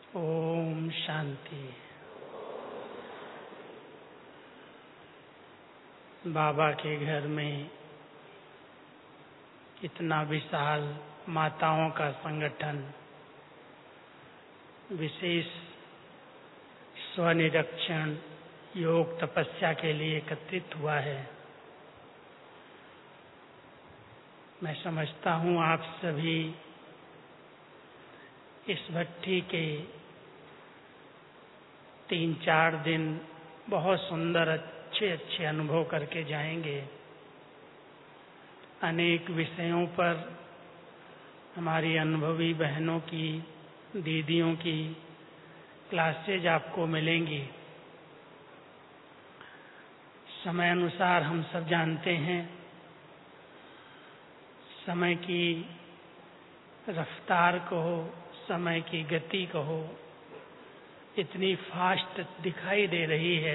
ओम शांति। बाबा के घर में इतना विशाल माताओं का संगठन विशेष स्वनिरीक्षण योग तपस्या के लिए एकत्रित हुआ है। मैं समझता हूँ आप सभी इस भट्ठी के 3-4 दिन बहुत सुंदर अच्छे अनुभव करके जाएंगे। अनेक विषयों पर हमारी अनुभवी बहनों की, दीदियों की क्लासेज आपको मिलेंगी। समय अनुसार हम सब जानते हैं, समय की रफ्तार कहो, समय की गति कहो, इतनी फास्ट दिखाई दे रही है।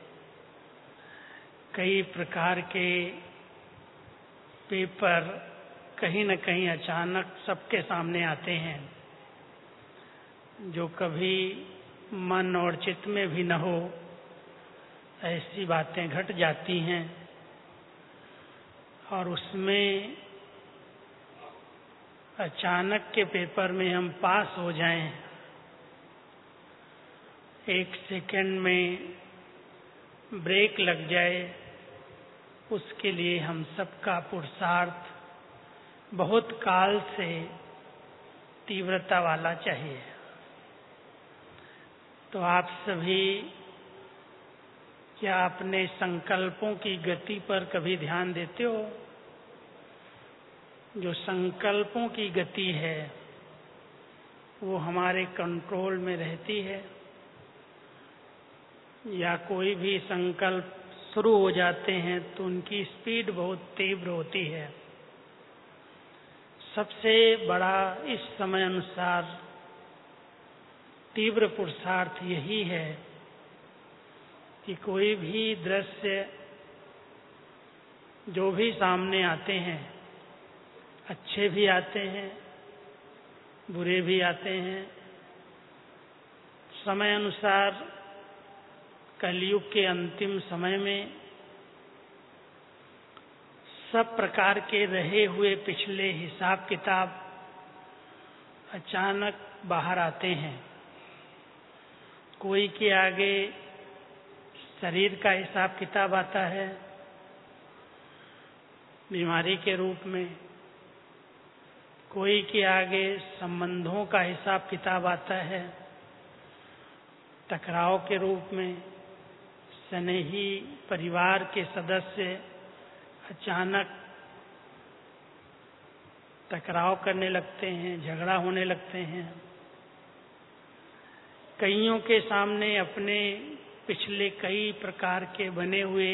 कई प्रकार के पेपर कहीं न कहीं अचानक सबके सामने आते हैं, जो कभी मन और चित्त में भी न हो ऐसी बातें घट जाती हैं। और उसमें अचानक के पेपर में हम पास हो जाएं, 1 सेकंड में ब्रेक लग जाए, उसके लिए हम सबका पुरुषार्थ बहुत काल से तीव्रता वाला चाहिए। तो आप सभी क्या अपने संकल्पों की गति पर कभी ध्यान देते हो? जो संकल्पों की गति है वो हमारे कंट्रोल में रहती है, या कोई भी संकल्प शुरू हो जाते हैं तो उनकी स्पीड बहुत तीव्र होती है। सबसे बड़ा इस समय अनुसार तीव्र पुरुषार्थ यही है कि कोई भी दृश्य जो भी सामने आते हैं, अच्छे भी आते हैं, बुरे भी आते हैं, समय अनुसार कलयुग के अंतिम समय में सब प्रकार के रहे हुए पिछले हिसाब किताब अचानक बाहर आते हैं। कोई के आगे शरीर का हिसाब किताब आता है बीमारी के रूप में, कोई के आगे संबंधों का हिसाब किताब आता है टकराव के रूप में। स्नेही परिवार के सदस्य अचानक टकराव करने लगते हैं, झगड़ा होने लगते हैं। कईयों के सामने अपने पिछले कई प्रकार के बने हुए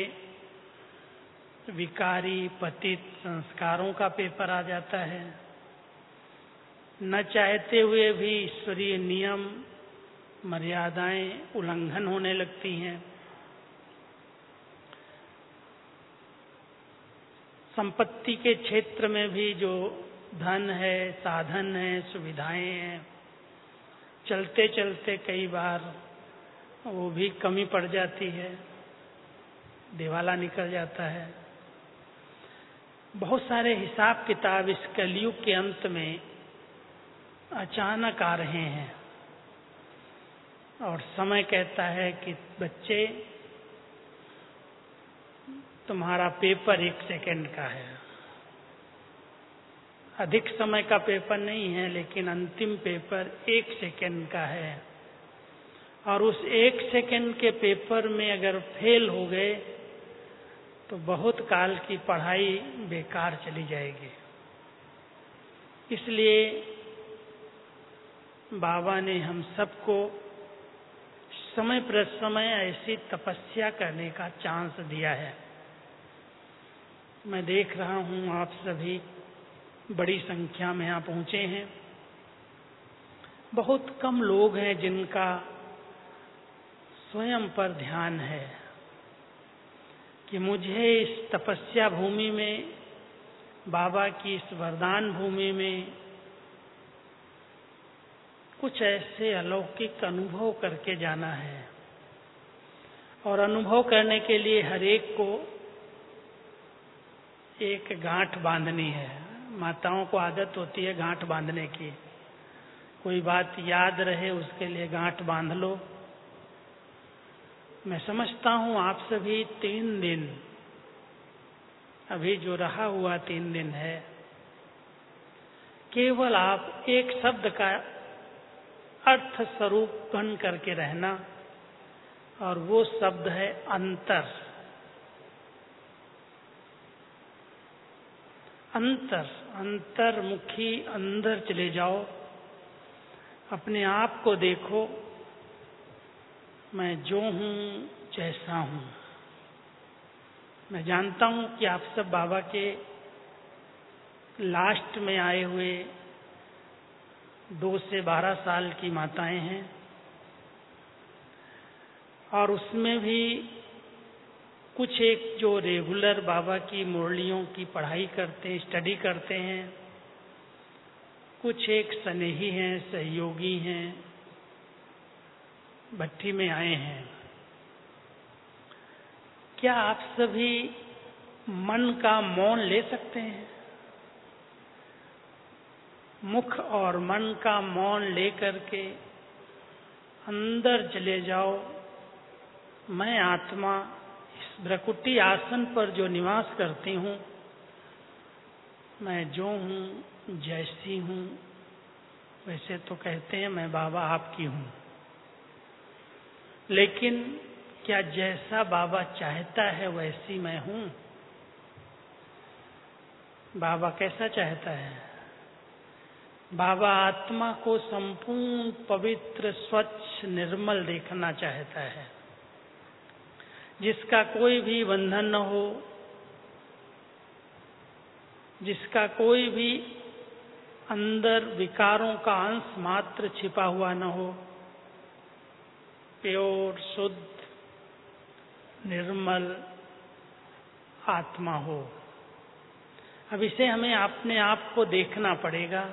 विकारी पतित संस्कारों का पेपर आ जाता है। न चाहते हुए भी ईश्वरीय नियम मर्यादाएं उल्लंघन होने लगती हैं। संपत्ति के क्षेत्र में भी जो धन है, साधन है, सुविधाएं हैं, चलते चलते कई बार वो भी कमी पड़ जाती है, दिवाला निकल जाता है। बहुत सारे हिसाब किताब इस कलयुग के अंत में अचानक आ रहे हैं और समय कहता है कि बच्चे, तुम्हारा पेपर 1 सेकंड का है। अधिक समय का पेपर नहीं है, लेकिन अंतिम पेपर 1 सेकंड का है। और उस 1 सेकंड के पेपर में अगर फेल हो गए तो बहुत काल की पढ़ाई बेकार चली जाएगी। इसलिए बाबा ने हम सबको समय पर समय ऐसी तपस्या करने का चांस दिया है। मैं देख रहा हूँ आप सभी बड़ी संख्या में यहाँ पहुँचे हैं। बहुत कम लोग हैं जिनका स्वयं पर ध्यान है कि मुझे इस तपस्या भूमि में, बाबा की इस वरदान भूमि में कुछ ऐसे अलौकिक अनुभव करके जाना है। और अनुभव करने के लिए हर एक को एक गांठ बांधनी है। माताओं को आदत होती है गांठ बांधने की। कोई बात याद रहे उसके लिए गांठ बांध लो। मैं समझता हूं आप सभी 3 दिन, अभी जो रहा हुआ 3 दिन है, केवल आप एक शब्द का अर्थ स्वरूप बन करके रहना, और वो शब्द है अंतर। अंतर, अंतर्मुखी अंदर चले जाओ, अपने आप को देखो। मैं जो हूं जैसा हूं। मैं जानता हूं कि आप सब बाबा के लास्ट में आए हुए 2 से 12 साल की माताएं हैं, और उसमें भी कुछ एक जो रेगुलर बाबा की मुरलियों की पढ़ाई करते हैं, स्टडी करते हैं, कुछ एक स्नेही हैं, सहयोगी हैं, भट्टी में आए हैं। क्या आप सभी मन का मौन ले सकते हैं? मुख और मन का मौन लेकर के अंदर चले जाओ। मैं आत्मा इस भ्रकुटी आसन पर जो निवास करती हूं, मैं जो हूं जैसी हूं। वैसे तो कहते हैं मैं बाबा आपकी हूं, लेकिन क्या जैसा बाबा चाहता है वैसी मैं हूं? बाबा कैसा चाहता है? बाबा आत्मा को संपूर्ण पवित्र, स्वच्छ, निर्मल देखना चाहता है, जिसका कोई भी बंधन न हो, जिसका कोई भी अंदर विकारों का अंश मात्र छिपा हुआ न हो, प्योर, शुद्ध, निर्मल आत्मा हो। अब इसे हमें अपने आप को देखना पड़ेगा,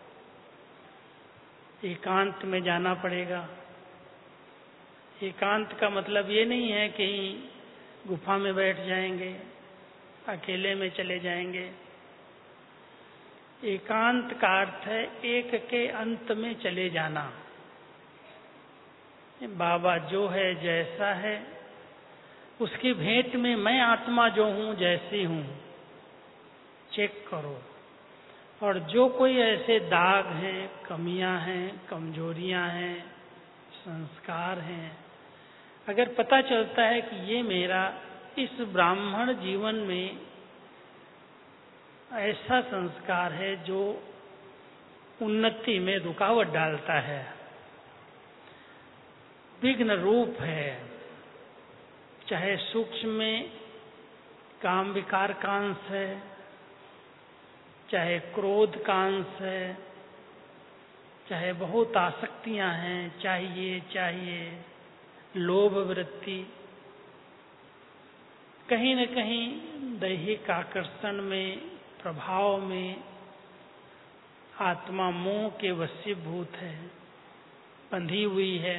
एकांत में जाना पड़ेगा। एकांत का मतलब ये नहीं है कि गुफा में बैठ जाएंगे, अकेले में चले जाएंगे। एकांत का अर्थ है एक के अंत में चले जाना। बाबा जो है जैसा है, उसकी भेंट में मैं आत्मा जो हूं जैसी हूं, चेक करो। और जो कोई ऐसे दाग हैं, कमियां हैं, कमजोरियां हैं, संस्कार हैं, अगर पता चलता है कि ये मेरा इस ब्राह्मण जीवन में ऐसा संस्कार है जो उन्नति में रुकावट डालता है, विघ्न रूप है, चाहे सूक्ष्म में काम विकार का अंश है, चाहे क्रोध का अंश है, चाहे बहुत आसक्तियां हैं, चाहिए, लोभ वृत्ति, कहीं न कहीं दैहिक आकर्षण में, प्रभाव में आत्मा मोह के वशीभूत है, बंधी हुई है।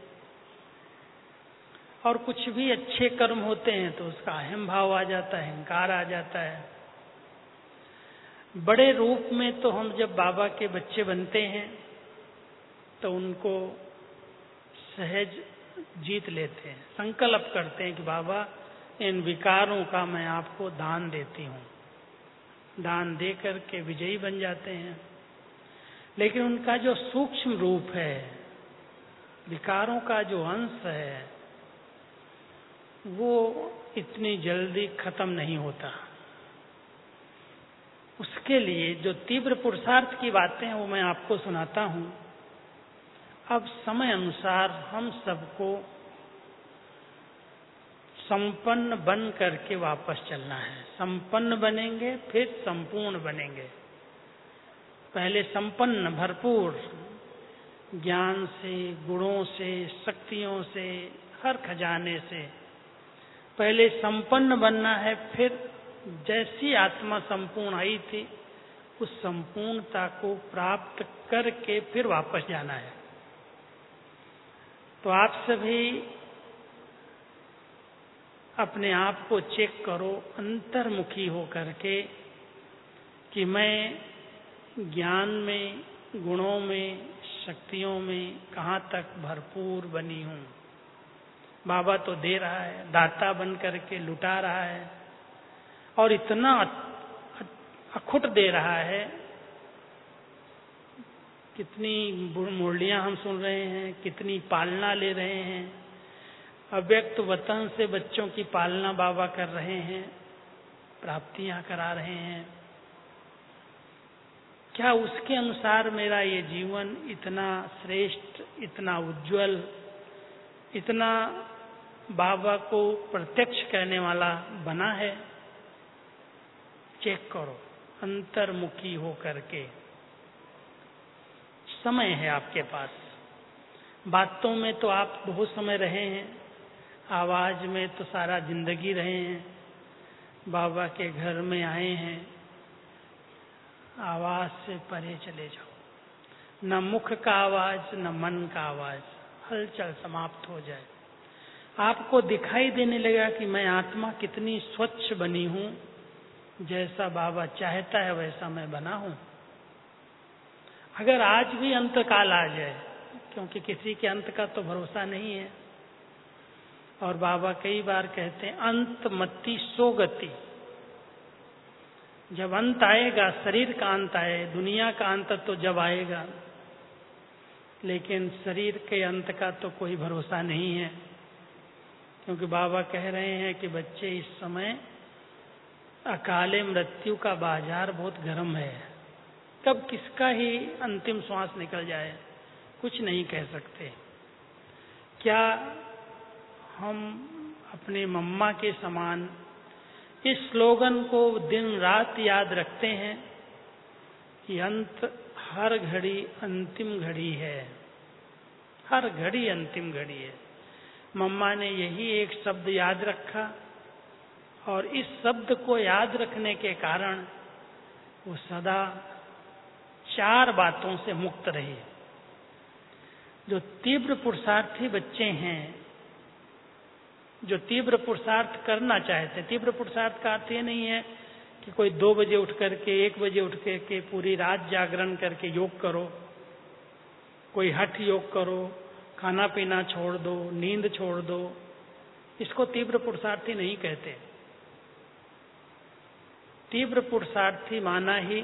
और कुछ भी अच्छे कर्म होते हैं तो उसका अहम भाव आ जाता है, अहंकार आ जाता है। बड़े रूप में तो हम जब बाबा के बच्चे बनते हैं तो उनको सहज जीत लेते हैं, संकल्प करते हैं कि बाबा इन विकारों का मैं आपको दान देती हूँ। दान दे करके विजयी बन जाते हैं। लेकिन उनका जो सूक्ष्म रूप है, विकारों का जो अंश है, वो इतनी जल्दी खत्म नहीं होता। उसके लिए जो तीव्र पुरुषार्थ की बातें हैं वो मैं आपको सुनाता हूं। अब समय अनुसार हम सबको संपन्न बन करके वापस चलना है। संपन्न बनेंगे फिर संपूर्ण बनेंगे। पहले संपन्न, भरपूर ज्ञान से, गुणों से, शक्तियों से, हर खजाने से पहले संपन्न बनना है। फिर जैसी आत्मा संपूर्ण आई थी उस संपूर्णता को प्राप्त करके फिर वापस जाना है। तो आप सभी अपने आप को चेक करो अंतर्मुखी हो करके कि मैं ज्ञान में, गुणों में, शक्तियों में कहाँ तक भरपूर बनी हूँ। बाबा तो दे रहा है, दाता बन करके लुटा रहा है और इतना अखुट दे रहा है। कितनी मुरलियां हम सुन रहे हैं, कितनी पालना ले रहे हैं। अव्यक्त वतन से बच्चों की पालना बाबा कर रहे हैं, प्राप्तियां करा रहे हैं। क्या उसके अनुसार मेरा ये जीवन इतना श्रेष्ठ, इतना उज्जवल, इतना बाबा को प्रत्यक्ष करने वाला बना है? चेक करो अंतर्मुखी हो करके। समय है आपके पास। बातों में तो आप बहुत समय रहे हैं, आवाज में तो सारा जिंदगी रहे हैं, बाबा के घर में आए हैं। आवाज से परे चले जाओ। न मुख का आवाज, न मन का आवाज, हलचल समाप्त हो जाए। आपको दिखाई देने लगा कि मैं आत्मा कितनी स्वच्छ बनी हूं, जैसा बाबा चाहता है वैसा मैं बना हूं। अगर आज भी अंत काल आ जाए, क्योंकि किसी के अंत का तो भरोसा नहीं है, और बाबा कई बार कहते हैं अंत मति सो गति। जब अंत आएगा, शरीर का अंत आए, दुनिया का अंत तो जब आएगा, लेकिन शरीर के अंत का तो कोई भरोसा नहीं है। क्योंकि बाबा कह रहे हैं कि बच्चे इस समय अकाले मृत्यु का बाजार बहुत गर्म है। कब किसका ही अंतिम श्वास निकल जाए कुछ नहीं कह सकते। क्या हम अपने मम्मा के समान इस स्लोगन को दिन रात याद रखते हैं कि अंत हर घड़ी अंतिम घड़ी है, हर घड़ी अंतिम घड़ी है। मम्मा ने यही एक शब्द याद रखा और इस शब्द को याद रखने के कारण वो सदा 4 बातों से मुक्त रही। जो तीव्र पुरुषार्थी बच्चे हैं, जो तीव्र पुरुषार्थ करना चाहते हैं, तीव्र पुरुषार्थ का अर्थ ये नहीं है कि कोई 2 बजे उठ करके 1 बजे उठ करके पूरी रात जागरण करके योग करो, कोई हठ योग करो, खाना पीना छोड़ दो, नींद छोड़ दो। इसको तीव्र पुरुषार्थी नहीं कहते। तीव्र पुरुषार्थी माना ही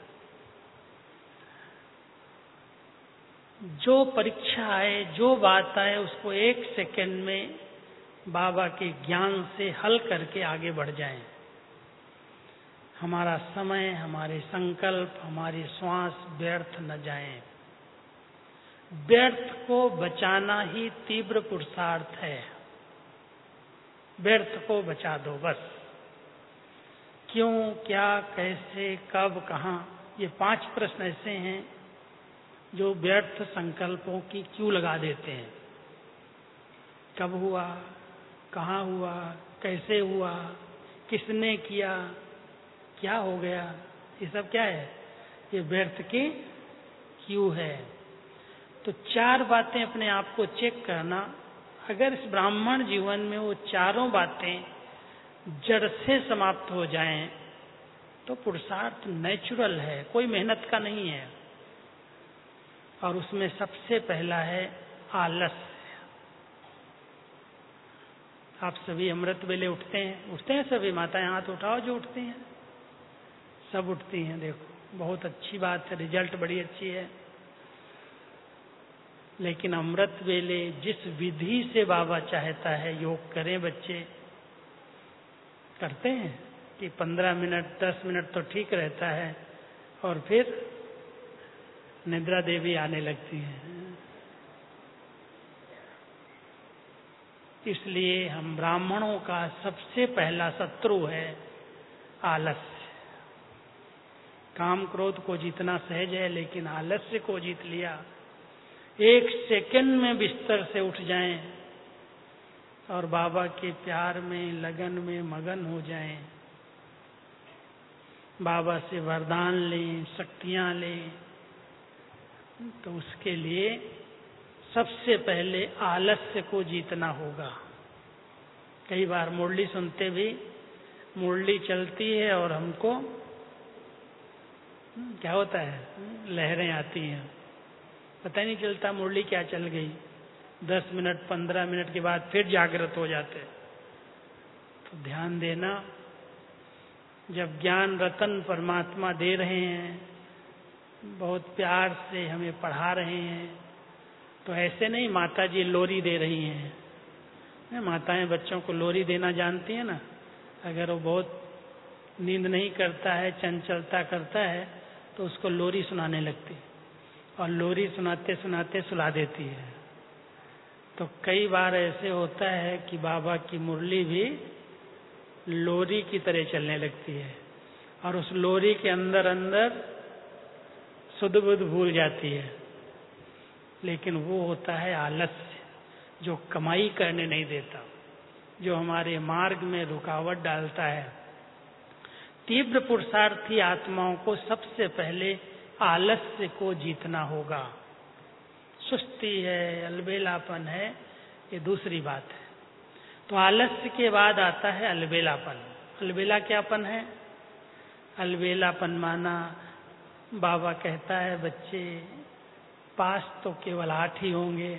जो परीक्षा आए, जो बात आए, उसको 1 सेकंड में बाबा के ज्ञान से हल करके आगे बढ़ जाएं। हमारा समय, हमारे संकल्प, हमारी श्वास व्यर्थ न जाएं। व्यर्थ को बचाना ही तीव्र पुरुषार्थ है। व्यर्थ को बचा दो बस। क्यों, क्या, कैसे, कब, कहां, ये 5 प्रश्न ऐसे हैं जो व्यर्थ संकल्पों की क्यों लगा देते हैं। कब हुआ, कहाँ हुआ, कैसे हुआ, किसने किया, क्या हो गया, ये सब क्या है? ये व्यर्थ की क्यों है। तो 4 बातें अपने आप को चेक करना। अगर इस ब्राह्मण जीवन में वो 4 बातें जड़ से समाप्त हो जाएं तो पुरुषार्थ नेचुरल है, कोई मेहनत का नहीं है। और उसमें सबसे पहला है आलस। आप सभी अमृत वेले उठते हैं सभी माताएं, हाथ उठाओ जो उठती हैं। सब उठती हैं, देखो बहुत अच्छी बात है, रिजल्ट बड़ी अच्छी है। लेकिन अमृत वेले जिस विधि से बाबा चाहता है योग करें बच्चे, करते हैं कि 15 मिनट 10 मिनट तो ठीक रहता है और फिर निद्रा देवी आने लगती है। इसलिए हम ब्राह्मणों का सबसे पहला शत्रु है आलस्य। काम क्रोध को जीतना सहज है, लेकिन आलस्य को जीत लिया, 1 सेकंड में बिस्तर से उठ जाएं और बाबा के प्यार में, लगन में मगन हो जाएं, बाबा से वरदान लें, शक्तियां लें, तो उसके लिए सबसे पहले आलस्य को जीतना होगा। कई बार मुरली सुनते भी, मुरली चलती है और हमको क्या होता है, लहरें आती हैं, पता ही नहीं चलता मुरली क्या चल गई। 10 मिनट 15 मिनट के बाद फिर जागृत हो जाते। तो ध्यान देना, जब ज्ञान रतन परमात्मा दे रहे हैं, बहुत प्यार से हमें पढ़ा रहे हैं, तो ऐसे नहीं माता जी लोरी दे रही हैं। माताएं बच्चों को लोरी देना जानती हैं ना। अगर वो बहुत नींद नहीं करता है, चंचलता करता है, तो उसको लोरी सुनाने लगती और लोरी सुनाते सुनाते सुला देती है। तो कई बार ऐसे होता है कि बाबा की मुरली भी लोरी की तरह चलने लगती है और उस लोरी के अंदर अंदर सुध बुध भूल जाती है। लेकिन वो होता है आलस्य, जो कमाई करने नहीं देता, जो हमारे मार्ग में रुकावट डालता है। तीव्र पुरुषार्थी आत्माओं को सबसे पहले आलस्य को जीतना होगा। सुस्ती है, अलबेलापन है, ये दूसरी बात है। तो आलस्य के बाद आता है अलबेलापन। अलबेला क्यापन है? अलबेलापन माना बाबा कहता है बच्चे पास तो केवल 8 ही होंगे,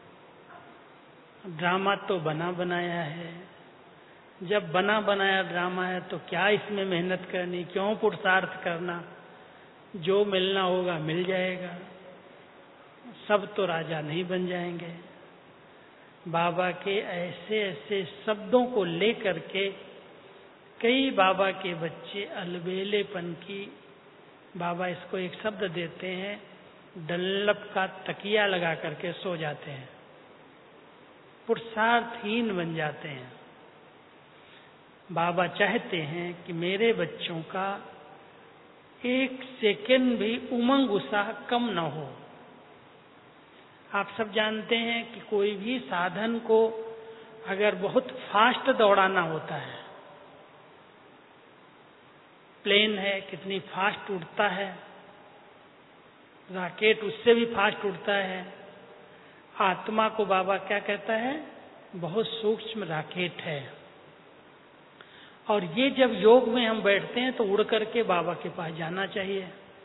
ड्रामा तो बना बनाया है। जब बना बनाया ड्रामा है तो क्या इसमें मेहनत करनी, क्यों पुरुषार्थ करना, जो मिलना होगा मिल जाएगा, सब तो राजा नहीं बन जाएंगे। बाबा के ऐसे ऐसे शब्दों को लेकर के कई बाबा के बच्चे अलबेलेपन की, बाबा इसको एक शब्द देते हैं, डल्लप का तकिया लगा करके सो जाते हैं, पुरुषार्थहीन बन जाते हैं। बाबा चाहते हैं कि मेरे बच्चों का 1 सेकंड भी उमंग उत्साह कम न हो। आप सब जानते हैं कि कोई भी साधन को अगर बहुत फास्ट दौड़ाना होता है, प्लेन है कितनी फास्ट उड़ता है, रॉकेट उससे भी फास्ट उड़ता है। आत्मा को बाबा क्या कहता है? बहुत सूक्ष्म रॉकेट है। और ये जब योग में हम बैठते हैं तो उड़ करके बाबा के पास जाना चाहिए।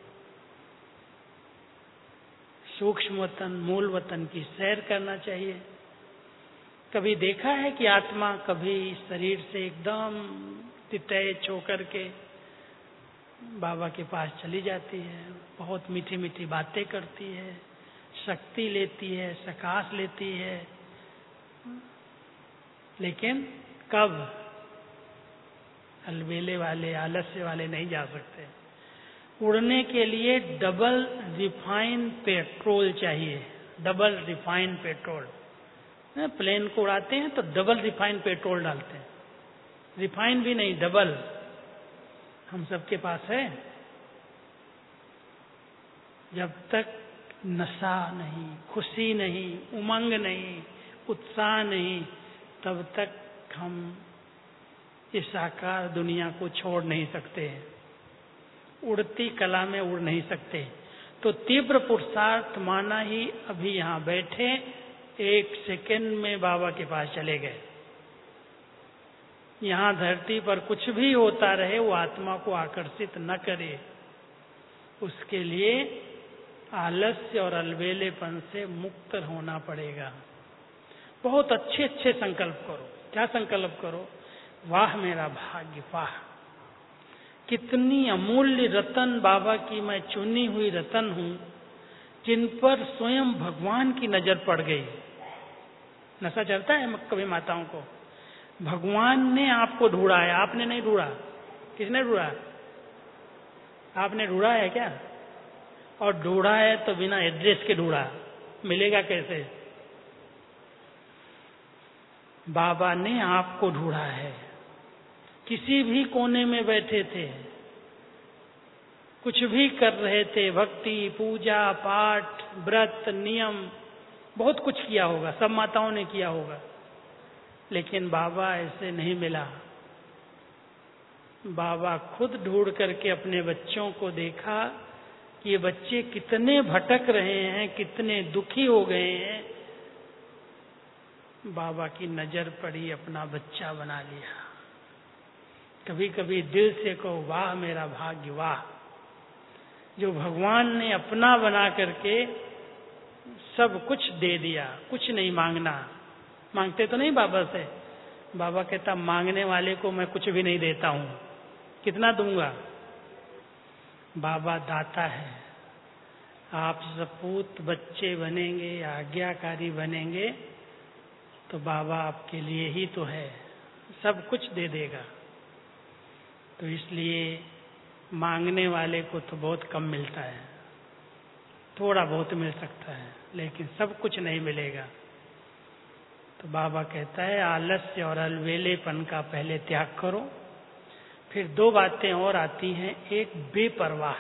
सूक्ष्म वतन, मूल वतन की सैर करना चाहिए। कभी देखा है कि आत्मा कभी शरीर से एकदम डिटैच होकर के बाबा के पास चली जाती है, बहुत मीठी मीठी बातें करती है, शक्ति लेती है, सकाश लेती है। लेकिन कब? अलबेले वाले, आलस्य वाले नहीं जा सकते। उड़ने के लिए डबल रिफाइन पेट्रोल चाहिए, डबल रिफाइन पेट्रोल। प्लेन को उड़ाते हैं तो डबल रिफाइन पेट्रोल डालते हैं, रिफाइन भी नहीं, डबल। हम सबके पास है। जब तक नशा नहीं, खुशी नहीं, उमंग नहीं, उत्साह नहीं, तब तक हम इस साकार दुनिया को छोड़ नहीं सकते, उड़ती कला में उड़ नहीं सकते। तो तीव्र पुरुषार्थ माना ही अभी यहाँ बैठे 1 सेकंड में बाबा के पास चले गए। यहाँ धरती पर कुछ भी होता रहे वो आत्मा को आकर्षित न करे, उसके लिए आलस्य और अलबेलेपन से मुक्त होना पड़ेगा। बहुत अच्छे अच्छे संकल्प करो। क्या संकल्प करो? वाह मेरा भाग्य, वाह कितनी अमूल्य रतन बाबा की मैं चुनी हुई रतन हूं, जिन पर स्वयं भगवान की नजर पड़ गई। नशा चलता है कभी माताओं को, भगवान ने आपको ढूंढा है, आपने नहीं ढूंढा। किसने ढूंढा? आपने ढूंढा है क्या? और ढूंढा है तो बिना एड्रेस के ढूंढा, मिलेगा कैसे? बाबा ने आपको ढूंढा है। किसी भी कोने में बैठे थे, कुछ भी कर रहे थे, भक्ति, पूजा पाठ, व्रत, नियम, बहुत कुछ किया होगा, सब माताओं ने किया होगा। लेकिन बाबा ऐसे नहीं मिला। बाबा खुद ढूंढ करके अपने बच्चों को देखा कि ये बच्चे कितने भटक रहे हैं, कितने दुखी हो गए हैं, बाबा की नजर पड़ी, अपना बच्चा बना लिया। कभी कभी दिल से कहो, वाह मेरा भाग्य, वाह, जो भगवान ने अपना बना करके सब कुछ दे दिया। कुछ नहीं मांगना, मांगते तो नहीं बाबा से। बाबा कहता, मांगने वाले को मैं कुछ भी नहीं देता हूं, कितना दूंगा। बाबा दाता है। आप सपूत बच्चे बनेंगे, आज्ञाकारी बनेंगे, तो बाबा आपके लिए ही तो है, सब कुछ दे देगा। तो इसलिए मांगने वाले को तो बहुत कम मिलता है, थोड़ा बहुत मिल सकता है, लेकिन सब कुछ नहीं मिलेगा। तो बाबा कहता है, आलस्य और अलवेलेपन का पहले त्याग करो। फिर दो बातें और आती हैं। एक, बेपरवाह।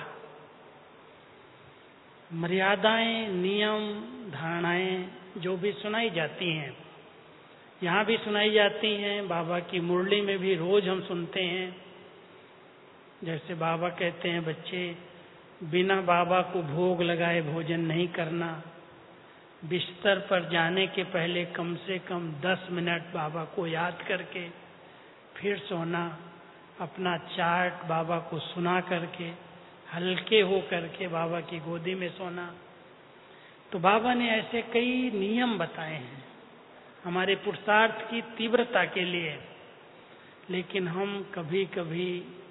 मर्यादाएं, नियम, धारणाएं जो भी सुनाई जाती हैं, यहाँ भी सुनाई जाती हैं, बाबा की मुरली में भी रोज हम सुनते हैं। जैसे बाबा कहते हैं, बच्चे बिना बाबा को भोग लगाए भोजन नहीं करना, बिस्तर पर जाने के पहले कम से कम 10 मिनट बाबा को याद करके फिर सोना, अपना चार्ट बाबा को सुना करके हल्के हो करके बाबा की गोदी में सोना। तो बाबा ने ऐसे कई नियम बताए हैं हमारे पुरुषार्थ की तीव्रता के लिए, लेकिन हम कभी कभी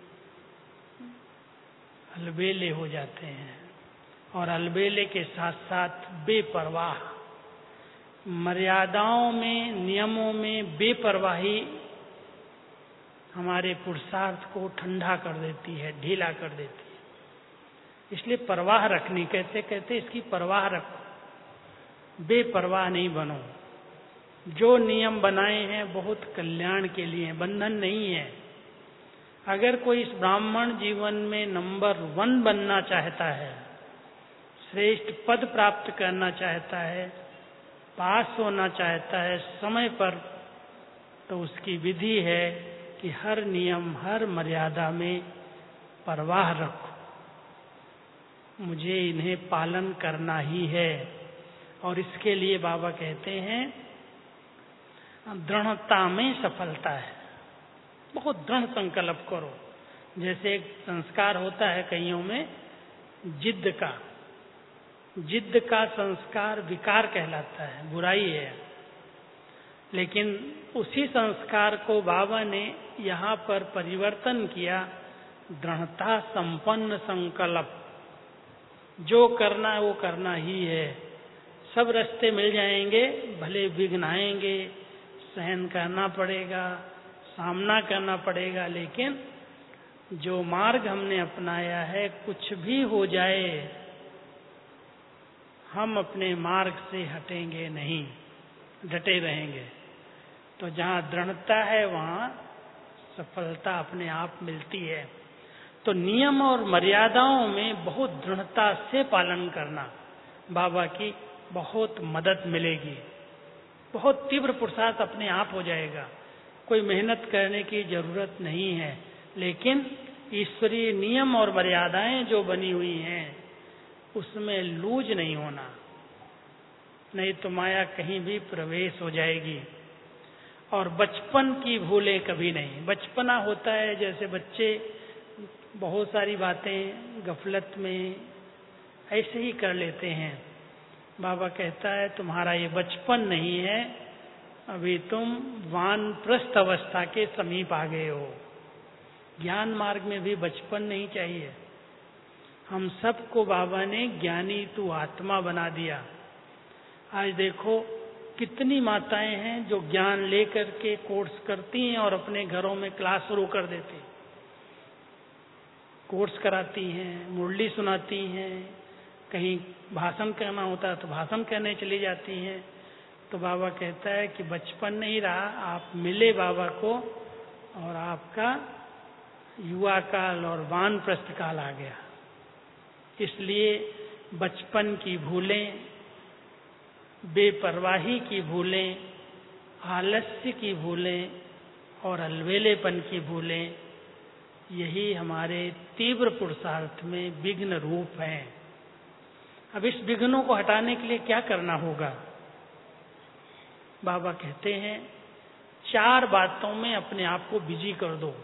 अलबेले हो जाते हैं, और अलबेले के साथ साथ बेपरवाह। मर्यादाओं में, नियमों में बेपरवाही हमारे पुरुषार्थ को ठंडा कर देती है, ढीला कर देती है। इसलिए परवाह रखनी, कहते कहते इसकी परवाह रखो, बेपरवाह नहीं बनो। जो नियम बनाए हैं बहुत कल्याण के लिए, बंधन नहीं है। अगर कोई इस ब्राह्मण जीवन में नंबर 1 बनना चाहता है, श्रेष्ठ पद प्राप्त करना चाहता है, पास होना चाहता है समय पर, तो उसकी विधि है कि हर नियम, हर मर्यादा में परवाह रखो। मुझे इन्हें पालन करना ही है। और इसके लिए बाबा कहते हैं, दृढ़ता में सफलता है। बहुत दृढ़ संकल्प करो। जैसे एक संस्कार होता है कईयों में जिद्द का, जिद्द का संस्कार विकार कहलाता है, बुराई है। लेकिन उसी संस्कार को बाबा ने यहाँ पर परिवर्तन किया, दृढ़ता संपन्न संकल्प। जो करना है वो करना ही है। सब रास्ते मिल जाएंगे, भले विघ्न आएंगे, सहन करना पड़ेगा, सामना करना पड़ेगा, लेकिन जो मार्ग हमने अपनाया है, कुछ भी हो जाए हम अपने मार्ग से हटेंगे नहीं, डटे रहेंगे। तो जहाँ दृढ़ता है वहाँ सफलता अपने आप मिलती है। तो नियम और मर्यादाओं में बहुत दृढ़ता से पालन करना, बाबा की बहुत मदद मिलेगी। बहुत तीव्र पुरुषार्थ अपने आप हो जाएगा, कोई मेहनत करने की जरूरत नहीं है। लेकिन ईश्वरीय नियम और मर्यादाएं जो बनी हुई हैं उसमें लूज नहीं होना, नहीं तो माया कहीं भी प्रवेश हो जाएगी। और बचपन की भूलें कभी नहीं। बचपना होता है, जैसे बच्चे बहुत सारी बातें गफलत में ऐसे ही कर लेते हैं। बाबा कहता है, तुम्हारा ये बचपन नहीं है, अभी तुम वानप्रस्थ अवस्था के समीप आ गए हो। ज्ञान मार्ग में भी बचपन नहीं चाहिए। हम सबको बाबा ने ज्ञानी तू आत्मा बना दिया। आज देखो कितनी माताएं हैं जो ज्ञान लेकर के कोर्स करती हैं और अपने घरों में क्लास शुरू कर देती, कोर्स कराती हैं, मुरली सुनाती हैं, कहीं भाषण करना होता है तो भाषण करने चली जाती हैं। तो बाबा कहता है कि बचपन नहीं रहा, आप मिले बाबा को और आपका युवा काल और वानप्रस्थ काल आ गया। इसलिए बचपन की भूलें, बेपरवाही की भूलें, आलस्य की भूलें और अलवेलेपन की भूलें, यही हमारे तीव्र पुरुषार्थ में विघ्न रूप हैं। अब इस विघ्नों को हटाने के लिए क्या करना होगा? बाबा कहते हैं 4 बातों में अपने आप को बिजी कर दो।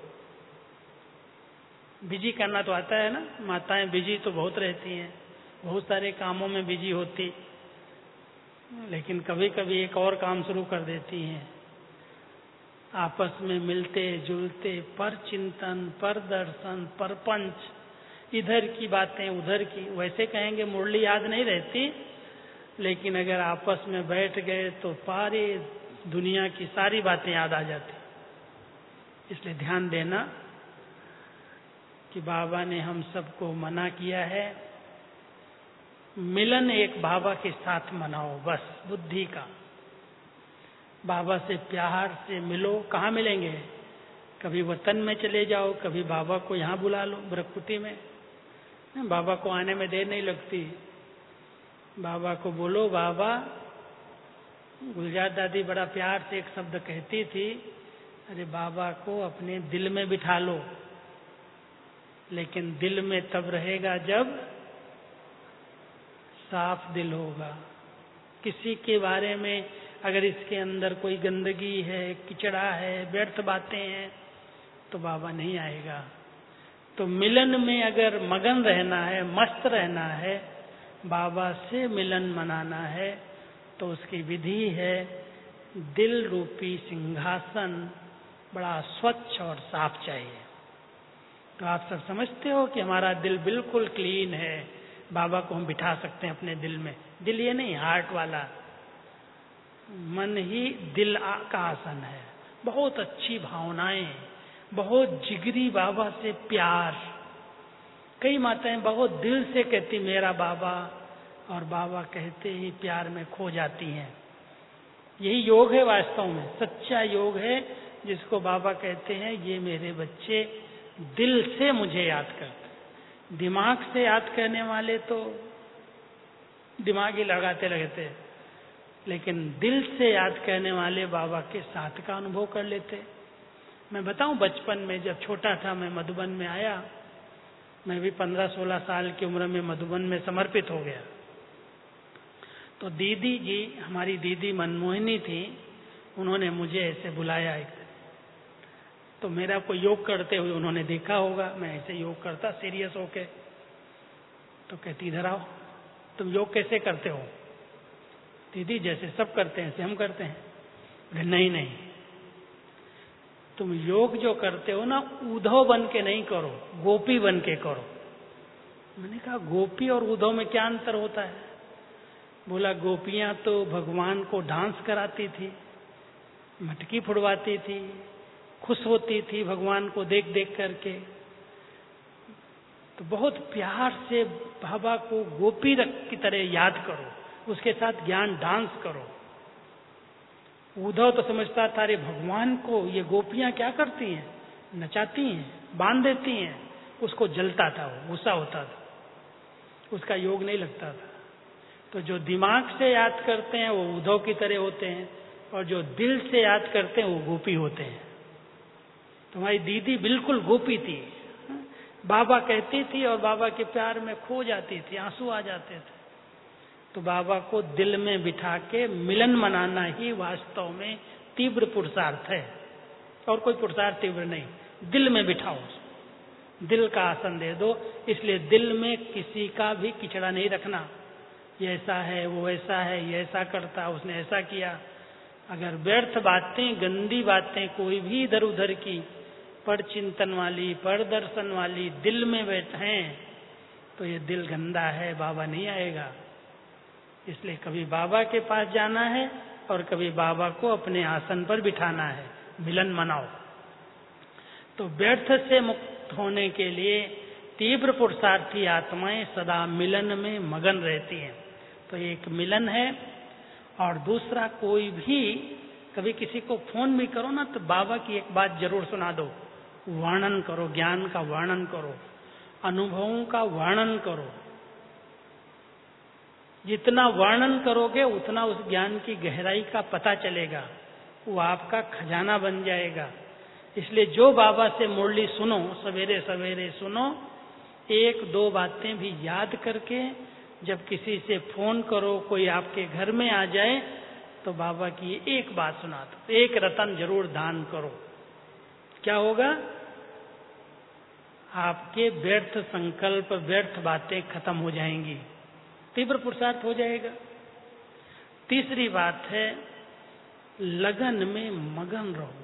बिजी करना तो आता है ना, माताएं बिजी तो बहुत रहती हैं, बहुत सारे कामों में बिजी होती, लेकिन कभी कभी एक और काम शुरू कर देती हैं। आपस में मिलते जुलते, पर चिंतन, पर दर्शन, पर पंच, इधर की बातें उधर की। वैसे कहेंगे मुरली याद नहीं रहती, लेकिन अगर आपस में बैठ गए तो सारी दुनिया की सारी बातें याद आ जाती। इसलिए ध्यान देना कि बाबा ने हम सबको मना किया है, मिलन एक बाबा के साथ मनाओ, बस बुद्धि का। बाबा से प्यार से मिलो। कहाँ मिलेंगे? कभी वतन में चले जाओ, कभी बाबा को यहाँ बुला लो ब्रह्मकुटी में। बाबा को आने में देर नहीं लगती। बाबा को बोलो, बाबा, गुलजार दादी बड़ा प्यार से एक शब्द कहती थी, अरे बाबा को अपने दिल में बिठा लो। लेकिन दिल में तब रहेगा जब साफ दिल होगा। किसी के बारे में अगर इसके अंदर कोई गंदगी है, किचड़ा है, व्यर्थ बातें हैं, तो बाबा नहीं आएगा। तो मिलन में अगर मगन रहना है, मस्त रहना है, बाबा से मिलन मनाना है, तो उसकी विधि है दिल रूपी सिंहासन बड़ा स्वच्छ और साफ चाहिए। तो आप सब समझते हो कि हमारा दिल बिल्कुल क्लीन है, बाबा को हम बिठा सकते हैं अपने दिल में। दिल ये नहीं, हार्ट वाला। मन ही दिल का आसन है। बहुत अच्छी भावनाएं, बहुत जिगरी बाबा से प्यार। कई माताएं बहुत दिल से कहती मेरा बाबा, और बाबा कहते ही प्यार में खो जाती हैं। यही योग है वास्तव में, सच्चा योग है, जिसको बाबा कहते हैं ये मेरे बच्चे दिल से मुझे याद करते। दिमाग से याद करने वाले तो दिमाग ही लगाते रहते, लेकिन दिल से याद करने वाले बाबा के साथ का अनुभव कर लेते। मैं बताऊं, बचपन में जब छोटा था मैं मधुबन में आया। मैं भी 15-16 साल की उम्र में मधुबन में समर्पित हो गया। तो दीदी जी, हमारी दीदी मनमोहिनी थी, उन्होंने मुझे ऐसे बुलाया एक दिन। तो मेरा कोई योग करते हुए उन्होंने देखा होगा, मैं ऐसे योग करता सीरियस होके। तो कहती इधर आओ, तुम योग कैसे करते हो? दीदी जैसे सब करते हैं ऐसे हम करते हैं। नहीं नहीं, तुम योग जो करते हो ना, उद्धव बन के नहीं करो, गोपी बन के करो। मैंने कहा गोपी और उद्धव में क्या अंतर होता है? बोला गोपियां तो भगवान को डांस कराती थी, मटकी फुड़वाती थी, खुश होती थी भगवान को देख देख करके। तो बहुत प्यार से बाबा को गोपी की तरह याद करो, उसके साथ ज्ञान डांस करो। उद्धव तो समझता था अरे भगवान को ये गोपियां क्या करती हैं, नचाती हैं, बांध देती हैं। उसको जलता था, वो गुस्सा होता था, उसका योग नहीं लगता था। तो जो दिमाग से याद करते हैं वो उद्धव की तरह होते हैं, और जो दिल से याद करते हैं वो गोपी होते हैं। तुम्हारी दीदी बिल्कुल गोपी थी, बाबा कहती थी और बाबा के प्यार में खो जाती थी, आंसू आ जाते थे। तो बाबा को दिल में बिठा के मिलन मनाना ही वास्तव में तीव्र पुरुषार्थ है, और कोई पुरुषार्थ तीव्र नहीं। दिल में बिठाओ, दिल का आसन दे दो। इसलिए दिल में किसी का भी किचड़ा नहीं रखना, ये ऐसा है, वो ऐसा है, ये ऐसा करता, उसने ऐसा किया। अगर व्यर्थ बातें, गंदी बातें कोई भी इधर उधर की, पर चिंतन वाली, पर दर्शन वाली दिल में बैठे हैं, तो ये दिल गंदा है, बाबा नहीं आएगा। इसलिए कभी बाबा के पास जाना है और कभी बाबा को अपने आसन पर बिठाना है, मिलन मनाओ। तो व्यर्थ से मुक्त होने के लिए तीव्र पुरुषार्थी आत्माएं सदा मिलन में मगन रहती हैं। तो एक मिलन है, और दूसरा कोई भी कभी किसी को फोन भी करो ना, तो बाबा की एक बात जरूर सुना दो, वर्णन करो, ज्ञान का वर्णन करो, अनुभवों का वर्णन करो। जितना वर्णन करोगे उतना उस ज्ञान की गहराई का पता चलेगा, वो आपका खजाना बन जाएगा। इसलिए जो बाबा से मुरली सुनो, सवेरे सवेरे सुनो, 1-2 बातें भी याद करके जब किसी से फोन करो, कोई आपके घर में आ जाए, तो बाबा की एक बात सुना दो, एक रतन जरूर दान करो। क्या होगा? आपके व्यर्थ संकल्प, व्यर्थ बातें खत्म हो जाएंगी, तीव्र पुरुषार्थ हो जाएगा। तीसरी बात है, लगन में मगन रहो।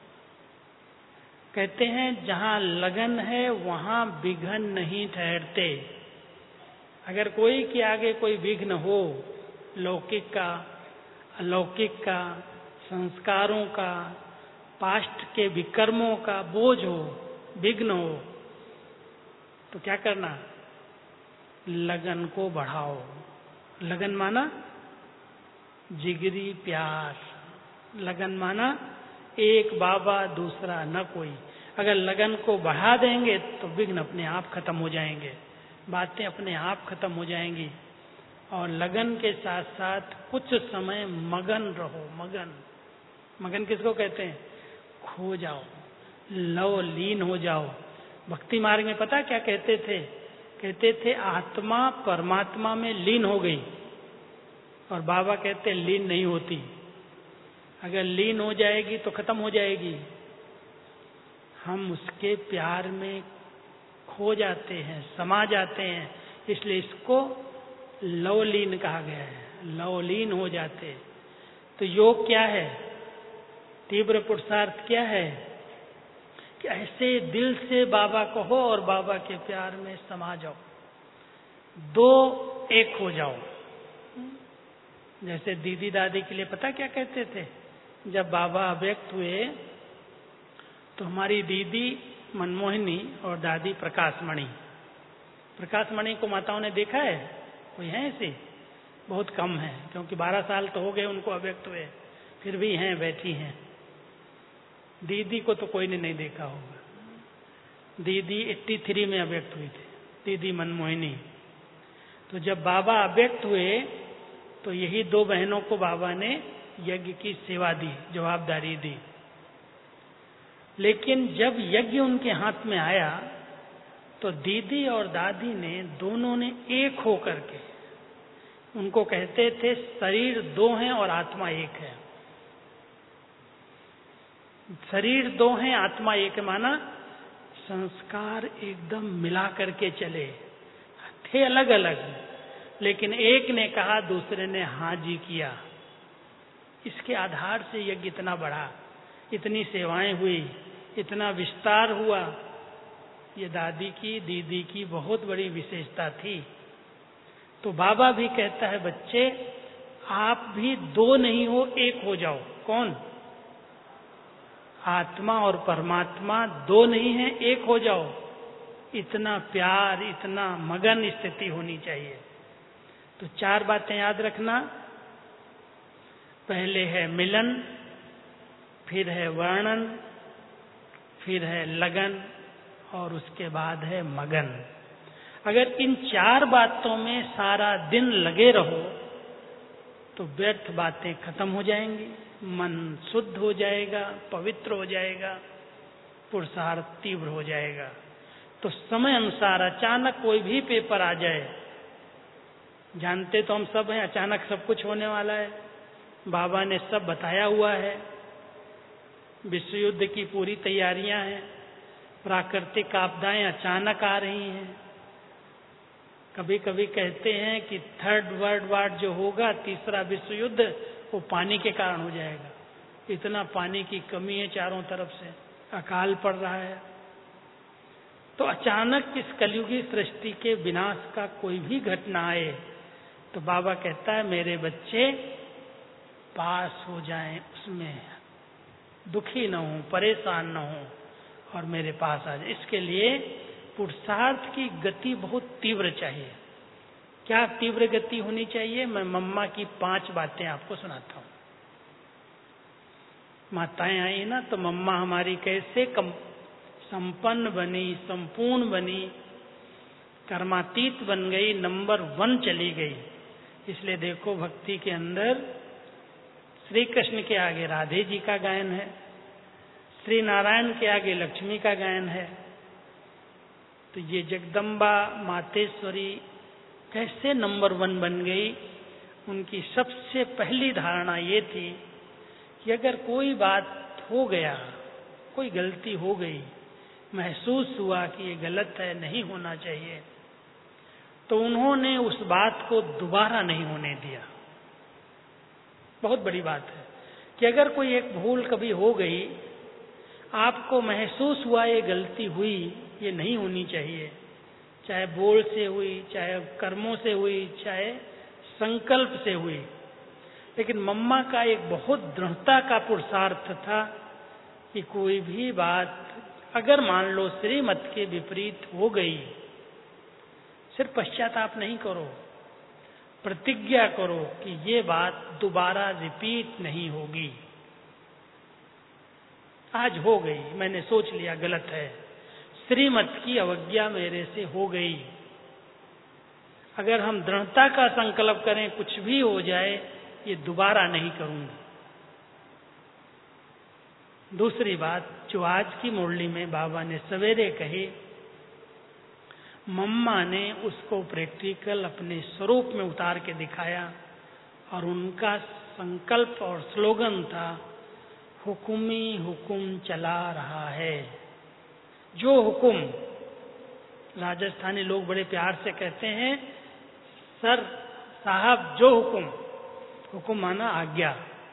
कहते हैं जहां लगन है वहां विघ्न नहीं ठहरते। अगर कोई के आगे कोई विघ्न हो, लौकिक का, अलौकिक का, संस्कारों का, पास्ट के विकर्मों का बोझ हो, विघ्न हो, तो क्या करना? लगन को बढ़ाओ। लगन माना जिगरी प्यार, लगन माना एक बाबा दूसरा न कोई। अगर लगन को बढ़ा देंगे तो विघ्न अपने आप खत्म हो जाएंगे, बातें अपने आप खत्म हो जाएंगी। और लगन के साथ साथ कुछ समय मगन रहो। मगन, मगन किसको कहते हैं? खो जाओ, लव लीन हो जाओ। भक्ति मार्ग में पता क्या कहते थे? कहते थे आत्मा परमात्मा में लीन हो गई, और बाबा कहते लीन नहीं होती। अगर लीन हो जाएगी तो खत्म हो जाएगी। हम उसके प्यार में खो जाते हैं, समा जाते हैं, इसलिए इसको लवलीन कहा गया है। लवलीन हो जाते। तो योग क्या है? तीव्र पुरुषार्थ क्या है? कि ऐसे दिल से बाबा को हो और बाबा के प्यार में समा जाओ, दो एक हो जाओ। जैसे दीदी दादी के लिए पता क्या कहते थे? जब बाबा अव्यक्त हुए तो हमारी दीदी मनमोहिनी और दादी प्रकाशमणि, प्रकाशमणि को माताओं ने देखा है? कोई है ऐसे? बहुत कम है, क्योंकि 12 साल तो हो गए उनको अव्यक्त हुए, फिर भी हैं, बैठी हैं। दीदी को तो कोई ने नहीं देखा होगा। दीदी 83 में अव्यक्त हुई थी, दीदी मनमोहिनी। तो जब बाबा अव्यक्त हुए तो यही दो बहनों को बाबा ने यज्ञ की सेवा दी, जवाबदारी दी। लेकिन जब यज्ञ उनके हाथ में आया तो दीदी और दादी ने, दोनों ने एक हो करके, उनको कहते थे शरीर दो हैं और आत्मा एक है। शरीर दो हैं, आत्मा एक है, माना संस्कार एकदम मिला करके चले, थे अलग अलग, लेकिन एक ने कहा, दूसरे ने हाँ जी किया। इसके आधार से यज्ञ इतना बढ़ा, इतनी सेवाएं हुई, इतना विस्तार हुआ। ये दादी की, दीदी की बहुत बड़ी विशेषता थी। तो बाबा भी कहता है, बच्चे आप भी दो नहीं हो, एक हो जाओ। कौन? आत्मा और परमात्मा दो नहीं है, एक हो जाओ। इतना प्यार, इतना मगन स्थिति होनी चाहिए। तो 4 बातें याद रखना। पहले है मिलन, फिर है वर्णन, फिर है लगन, और उसके बाद है मगन। अगर इन 4 बातों में सारा दिन लगे रहो तो व्यर्थ बातें खत्म हो जाएंगी, मन शुद्ध हो जाएगा, पवित्र हो जाएगा, पुरुषार्थ तीव्र हो जाएगा। तो समय अनुसार अचानक कोई भी पेपर आ जाए, जानते तो हम सब हैं, अचानक सब कुछ होने वाला है। बाबा ने सब बताया हुआ है। विश्व युद्ध की पूरी तैयारियां हैं, प्राकृतिक आपदाएं अचानक आ रही हैं। कभी कभी कहते हैं कि 3rd वर्ल्ड वॉर जो होगा, तीसरा विश्व युद्ध, वो पानी के कारण हो जाएगा। इतना पानी की कमी है, चारों तरफ से अकाल पड़ रहा है। तो अचानक इस कलयुगी सृष्टि के विनाश का कोई भी घटना आए तो बाबा कहता है, मेरे बच्चे पास हो जाएं, उसमें दुखी न हो, परेशान न हो, और मेरे पास आ जाए। इसके लिए पुरुषार्थ की गति बहुत तीव्र चाहिए। क्या तीव्र गति होनी चाहिए? मैं मम्मा की 5 बातें आपको सुनाता हूं। माताएं आई ना, तो मम्मा हमारी कैसे संपन्न बनी, संपूर्ण बनी, कर्मातीत बन गई, नंबर 1 चली गई। इसलिए देखो, भक्ति के अंदर श्री कृष्ण के आगे राधे जी का गायन है, श्री नारायण के आगे लक्ष्मी का गायन है। तो ये जगदम्बा मातेश्वरी कैसे नंबर 1 बन गई? उनकी सबसे पहली धारणा ये थी कि अगर कोई बात हो गया, कोई गलती हो गई, महसूस हुआ कि ये गलत है, नहीं होना चाहिए, तो उन्होंने उस बात को दोबारा नहीं होने दिया। बहुत बड़ी बात है कि अगर कोई एक भूल कभी हो गई, आपको महसूस हुआ ये गलती हुई, ये नहीं होनी चाहिए, चाहे बोल से हुई, चाहे कर्मों से हुई, चाहे संकल्प से हुई, लेकिन मम्मा का एक बहुत दृढ़ता का पुरुषार्थ था कि कोई भी बात अगर मान लो श्रीमत के विपरीत हो गई, सिर्फ पश्चाताप नहीं करो, प्रतिज्ञा करो कि ये बात दोबारा रिपीट नहीं होगी। आज हो गई, मैंने सोच लिया गलत है, श्रीमत की अवज्ञा मेरे से हो गई। अगर हम दृढ़ता का संकल्प करें, कुछ भी हो जाए, ये दोबारा नहीं करूंगी। दूसरी बात जो आज की मुरली में बाबा ने सवेरे कही, मम्मा ने उसको प्रैक्टिकल अपने स्वरूप में उतार के दिखाया, और उनका संकल्प और स्लोगन था, हुकुमी हुकुम चला रहा है। जो हुकुम, राजस्थानी लोग बड़े प्यार से कहते हैं, सर साहब जो हुकुम, हुकुम माना आज्ञा।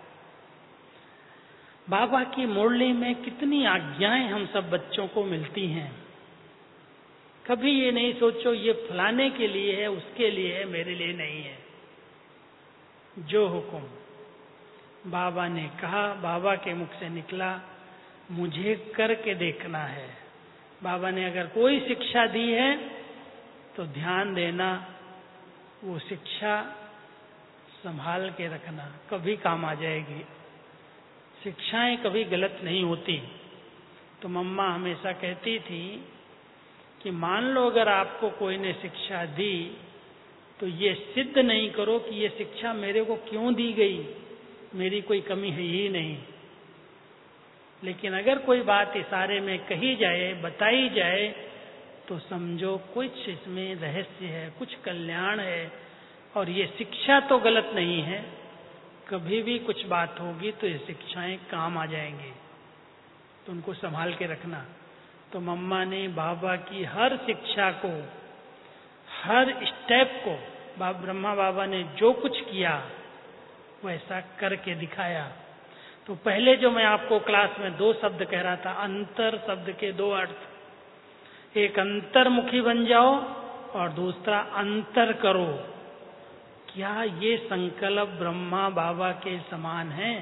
बाबा की मुरली में कितनी आज्ञाएं हम सब बच्चों को मिलती हैं। कभी ये नहीं सोचो ये फलाने के लिए है, उसके लिए है, मेरे लिए नहीं है। जो हुकुम बाबा ने कहा, बाबा के मुख से निकला, मुझे करके देखना है। बाबा ने अगर कोई शिक्षा दी है तो ध्यान देना, वो शिक्षा संभाल के रखना, कभी काम आ जाएगी। शिक्षाएं कभी गलत नहीं होती। तो मम्मा हमेशा कहती थी कि मान लो अगर आपको कोई ने शिक्षा दी, तो ये सिद्ध नहीं करो कि ये शिक्षा मेरे को क्यों दी गई, मेरी कोई कमी है ही नहीं। लेकिन अगर कोई बात इशारे में कही जाए, बताई जाए, तो समझो कुछ इसमें रहस्य है, कुछ कल्याण है, और ये शिक्षा तो गलत नहीं है। कभी भी कुछ बात होगी तो ये शिक्षाएं काम आ जाएंगी, तो उनको संभाल के रखना। तो मम्मा ने बाबा की हर शिक्षा को, हर स्टेप को, ब्रह्मा बाबा ने जो कुछ किया वैसा करके दिखाया। तो पहले जो मैं आपको क्लास में 2 शब्द कह रहा था, अंतर शब्द के 2 अर्थ, एक अंतर्मुखी बन जाओ और दूसरा अंतर करो। क्या ये संकल्प ब्रह्मा बाबा के समान है?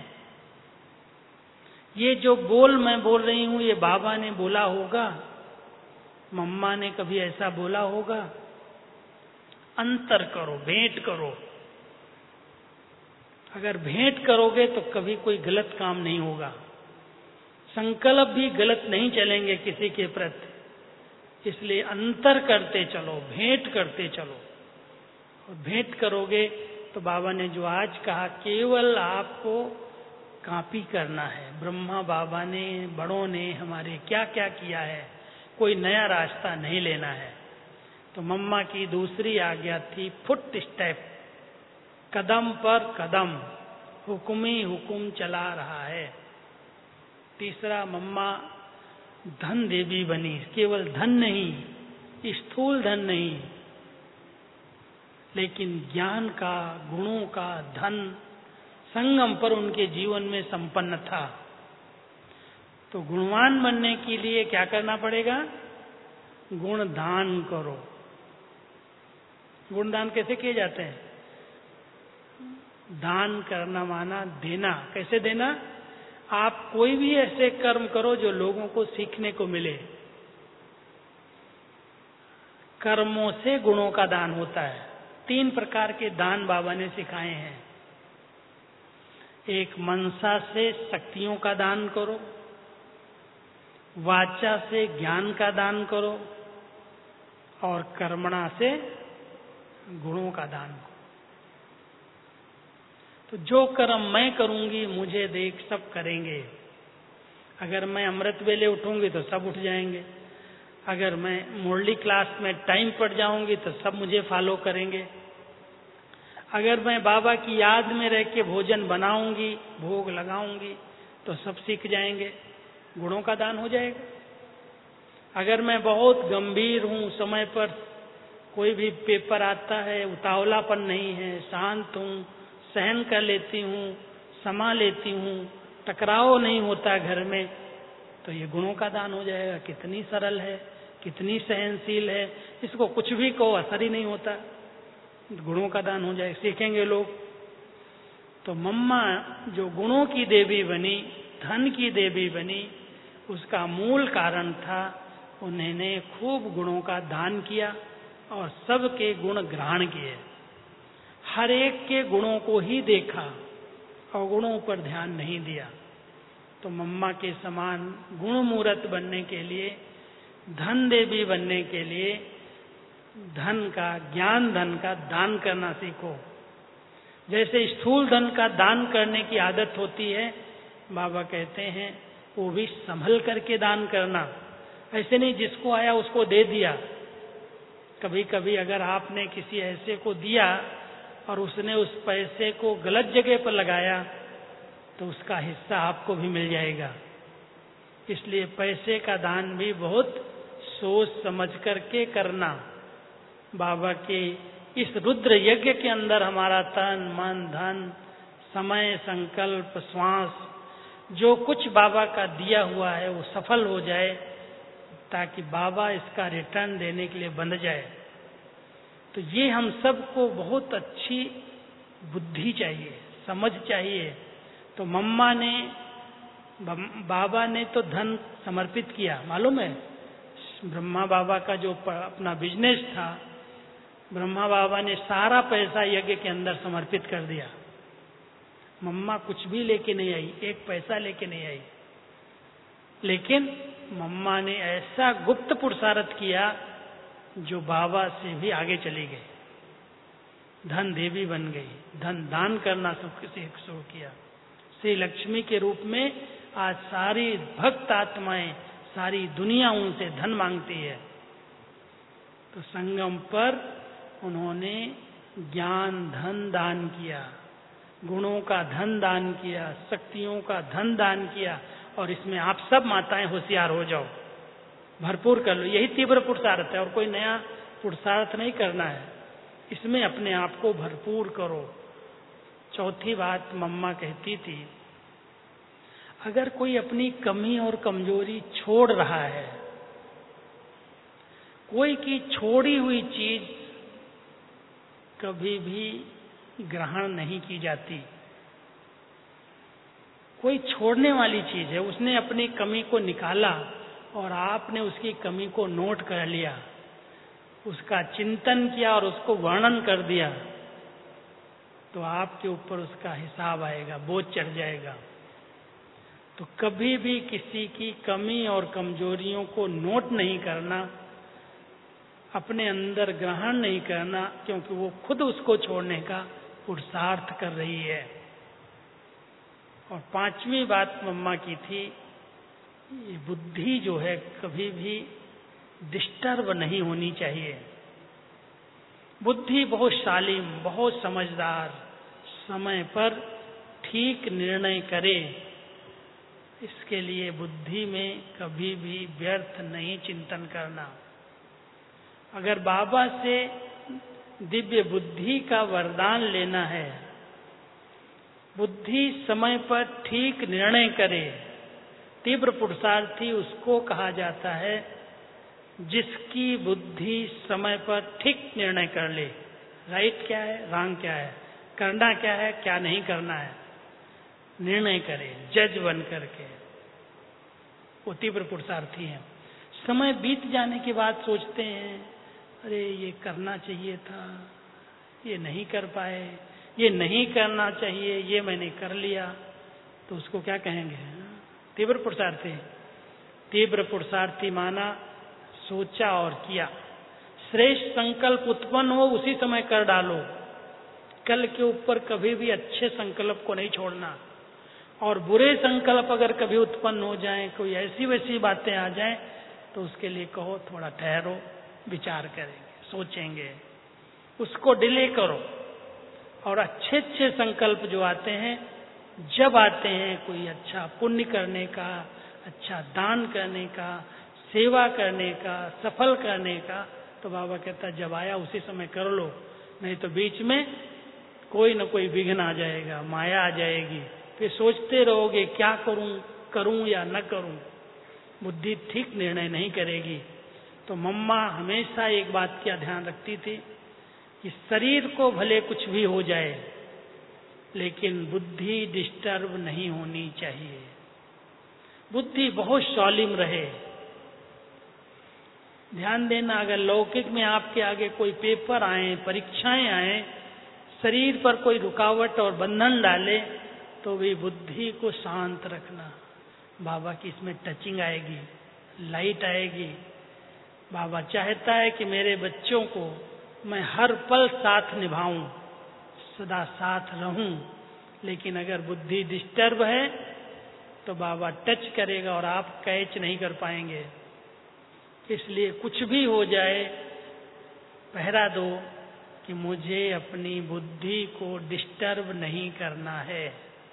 ये जो बोल मैं बोल रही हूं, ये बाबा ने बोला होगा? मम्मा ने कभी ऐसा बोला होगा? अंतर करो, भेंट करो। अगर भेंट करोगे तो कभी कोई गलत काम नहीं होगा। संकल्प भी गलत नहीं चलेंगे किसी के प्रति। इसलिए अंतर करते चलो, भेंट करते चलो। और भेंट करोगे तो बाबा ने जो आज कहा, केवल आपको कॉपी करना है। ब्रह्मा बाबा ने, बड़ों ने हमारे क्या क्या किया है, कोई नया रास्ता नहीं लेना है। तो मम्मा की दूसरी आज्ञा थी फुट स्टेप, कदम पर कदम, हुक्मी हुकुम चला रहा है। तीसरा, मम्मा धन देवी बनी। केवल धन नहीं, स्थूल धन नहीं, लेकिन ज्ञान का, गुणों का धन संगम पर उनके जीवन में संपन्न था। तो गुणवान बनने के लिए क्या करना पड़ेगा? गुण दान करो। गुणदान कैसे किए जाते हैं? दान करना माना देना। कैसे देना? आप कोई भी ऐसे कर्म करो जो लोगों को सीखने को मिले। कर्मों से गुणों का दान होता है। 3 प्रकार के दान बाबा ने सिखाए हैं। एक, मनसा से शक्तियों का दान करो, वाचा से ज्ञान का दान करो, और कर्मणा से गुणों का दान करो। तो जो कर्म मैं करूंगी, मुझे देख सब करेंगे। अगर मैं अमृत वेले उठूंगी तो सब उठ जाएंगे। अगर मैं मुरली क्लास में टाइम पर जाऊंगी तो सब मुझे फॉलो करेंगे। अगर मैं बाबा की याद में रह के भोजन बनाऊंगी, भोग लगाऊंगी, तो सब सीख जाएंगे, गुणों का दान हो जाएगा। अगर मैं बहुत गंभीर हूं, समय पर कोई भी पेपर आता है, उतावलापन नहीं है, शांत हूं, सहन कर लेती हूं, समा लेती हूं, टकराव नहीं होता घर में, तो ये गुणों का दान हो जाएगा। कितनी सरल है, कितनी सहनशील है, इसको कुछ भी कहो असर ही नहीं होता, गुणों का दान हो जाए, सीखेंगे लोग। तो मम्मा जो गुणों की देवी बनी, धन की देवी बनी, उसका मूल कारण था उन्होंने खूब गुणों का दान किया और सबके गुण ग्रहण किए। हर एक के गुणों को ही देखा और गुणों पर ध्यान नहीं दिया। तो मम्मा के समान गुण मूर्त बनने के लिए, धन देवी बनने के लिए धन का, ज्ञान धन का दान करना सीखो। जैसे स्थूल धन का दान करने की आदत होती है, बाबा कहते हैं वो भी संभल करके दान करना। ऐसे नहीं जिसको आया उसको दे दिया। कभी कभी अगर आपने किसी ऐसे को दिया और उसने उस पैसे को गलत जगह पर लगाया, तो उसका हिस्सा आपको भी मिल जाएगा। इसलिए पैसे का दान भी बहुत सोच समझ करके करना। बाबा के इस रुद्र यज्ञ के अंदर हमारा तन, मन, धन, समय, संकल्प, श्वास, जो कुछ बाबा का दिया हुआ है वो सफल हो जाए, ताकि बाबा इसका रिटर्न देने के लिए बंध जाए। तो ये हम सबको बहुत अच्छी बुद्धि चाहिए, समझ चाहिए। तो मम्मा ने, बाबा ने तो धन समर्पित किया, मालूम है? ब्रह्मा बाबा का जो अपना बिजनेस था, ब्रह्मा बाबा ने सारा पैसा यज्ञ के अंदर समर्पित कर दिया। मम्मा कुछ भी लेके नहीं आई, एक पैसा लेके नहीं आई। लेकिन मम्मा ने ऐसा गुप्त पुरुषार्थ किया जो बाबा से भी आगे चली गई। धन देवी बन गई, धन दान करना शुरू किया। श्री लक्ष्मी के रूप में आज सारी भक्त आत्माएं, सारी दुनिया उनसे धन मांगती है। तो संगम पर उन्होंने ज्ञान धन दान किया, गुणों का धन दान किया, शक्तियों का धन दान किया। और इसमें आप सब माताएं होशियार हो जाओ, भरपूर कर लो। यही तीव्र पुरुषार्थ है, और कोई नया पुरुषार्थ नहीं करना है। इसमें अपने आप को भरपूर करो। चौथी बात मम्मा कहती थी, अगर कोई अपनी कमी और कमजोरी छोड़ रहा है, कोई की छोड़ी हुई चीज कभी भी ग्रहण नहीं की जाती। कोई छोड़ने वाली चीज है, उसने अपनी कमी को निकाला और आपने उसकी कमी को नोट कर लिया, उसका चिंतन किया और उसको वर्णन कर दिया, तो आपके ऊपर उसका हिसाब आएगा, बोझ चढ़ जाएगा। तो कभी भी किसी की कमी और कमजोरियों को नोट नहीं करना, अपने अंदर ग्रहण नहीं करना, क्योंकि वो खुद उसको छोड़ने का पुरुषार्थ कर रही है। और पांचवी बात मम्मा की थी, ये बुद्धि जो है कभी भी डिस्टर्ब नहीं होनी चाहिए। बुद्धि बहुत शालीन, बहुत समझदार, समय पर ठीक निर्णय करे, इसके लिए बुद्धि में कभी भी व्यर्थ नहीं चिंतन करना। अगर बाबा से दिव्य बुद्धि का वरदान लेना है, बुद्धि समय पर ठीक निर्णय करे, तीव्र पुरुषार्थी उसको कहा जाता है जिसकी बुद्धि समय पर ठीक निर्णय कर ले। राइट क्या है, रॉन्ग क्या है, करना क्या है, क्या नहीं करना है, निर्णय करे जज बन करके, वो तीव्र पुरुषार्थी है। समय बीत जाने के बाद सोचते हैं, अरे ये करना चाहिए था, ये नहीं कर पाए, ये नहीं करना चाहिए, ये मैंने कर लिया, तो उसको क्या कहेंगे? तीव्र पुरुषार्थी। तीव्र पुरुषार्थी माना सोचा और किया। श्रेष्ठ संकल्प उत्पन्न हो उसी समय कर डालो। कल के ऊपर कभी भी अच्छे संकल्प को नहीं छोड़ना। और बुरे संकल्प अगर कभी उत्पन्न हो जाएं, कोई ऐसी वैसी बातें आ जाएं, तो उसके लिए कहो थोड़ा ठहरो, विचार करेंगे, सोचेंगे, उसको डिले करो। और अच्छे अच्छे संकल्प जो आते हैं, जब आते हैं कोई अच्छा पुण्य करने का, अच्छा दान करने का, सेवा करने का, सफल करने का, तो बाबा कहता जब आया उसी समय कर लो, नहीं तो बीच में कोई न कोई विघ्न आ जाएगा, माया आ जाएगी, फिर सोचते रहोगे क्या करूं या न करूं, बुद्धि ठीक निर्णय नहीं करेगी। तो मम्मा हमेशा एक बात का ध्यान रखती थी कि शरीर को भले कुछ भी हो जाए, लेकिन बुद्धि डिस्टर्ब नहीं होनी चाहिए, बुद्धि बहुत सौलिम रहे। ध्यान देना, अगर लौकिक में आपके आगे कोई पेपर आए, परीक्षाएं आए, शरीर पर कोई रुकावट और बंधन डाले, तो भी बुद्धि को शांत रखना। बाबा की इसमें टचिंग आएगी, लाइट आएगी। बाबा चाहता है कि मेरे बच्चों को मैं हर पल साथ निभाऊं, सदा साथ रहूं, लेकिन अगर बुद्धि डिस्टर्ब है तो बाबा टच करेगा और आप कैच नहीं कर पाएंगे। इसलिए कुछ भी हो जाए, पहरा दो कि मुझे अपनी बुद्धि को डिस्टर्ब नहीं करना है।